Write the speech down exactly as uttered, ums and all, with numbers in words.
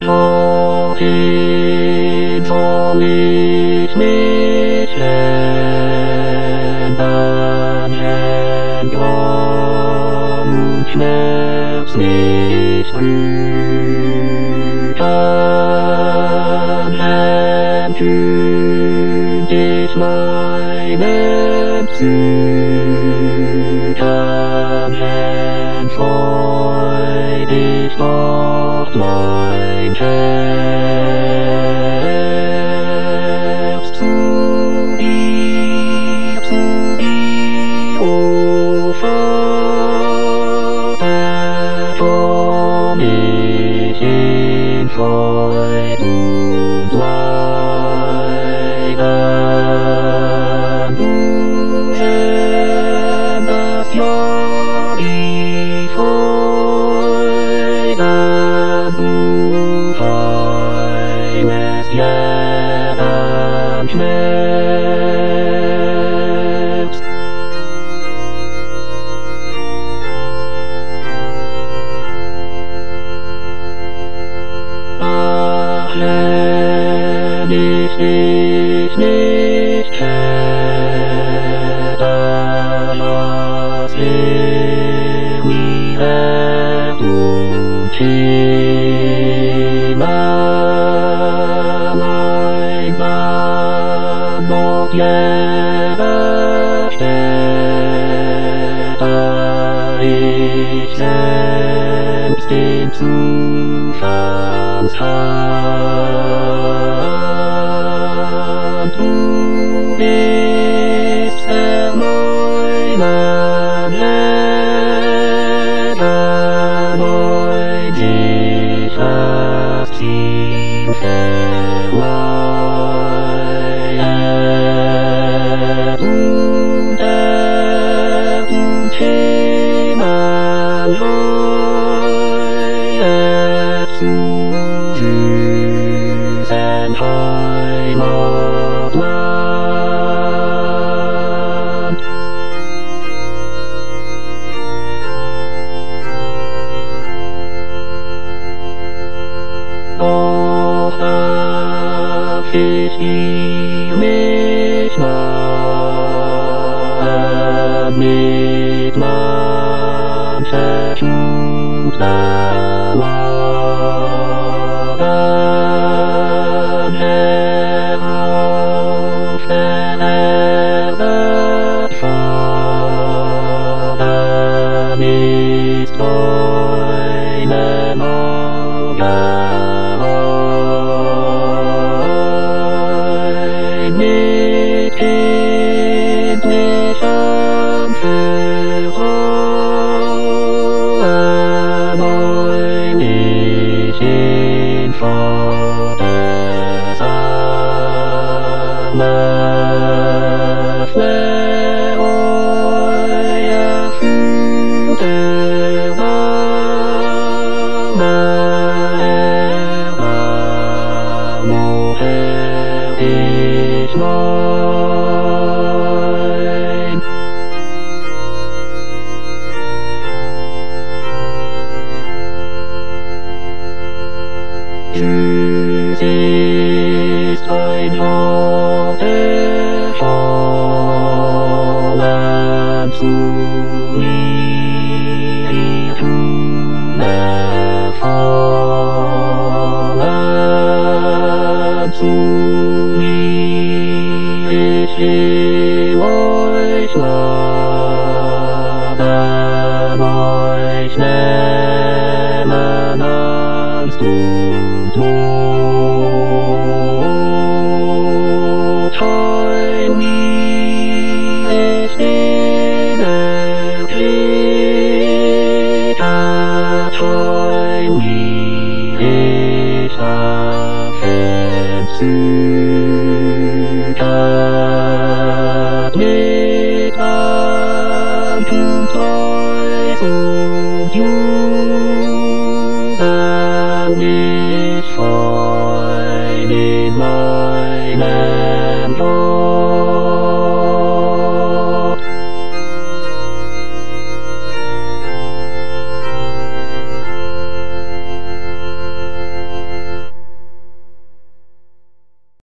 Wohin soll ich mich wenden, Gram und Schmerz nicht brüten, entkühnt ich meinem Psyken, entfreut ich dort mein Herz zu dir, zu dir, o Vater, komm ich in Freud und Leiden. Du sendest ja die Freude, du heilest jeden Schmerz. Ach, wenn ich dich nicht hätte, was Ewigkeit und Himmel, mein Mann, noch jede Stätte, ich selbst den Zustandsrand. Du bist Herr meinen Leben, mein sicheres Ziel verleihet. Und Erd und Himmel heuet zu süßen Heimatland. Doch darf ich dir nicht nahe mit mancher Schuld beladen, Herr, auf der Erde Schaden ist deinem Auge ein, mit kindlichem Vertrauen ein ich in Vaters Arme, fleh euer Führer Name, Erbarm, o Herr, dich mein. Süß ist ein Hauch der Schollen zu mir, Irrtum erfallen zu mir, ich will euch laden, euch nehmen als Tod und heil mir ich den erklärt, heil mir ich verzügert mit Dank und Preis und Jubel, ich freue in meinem Land.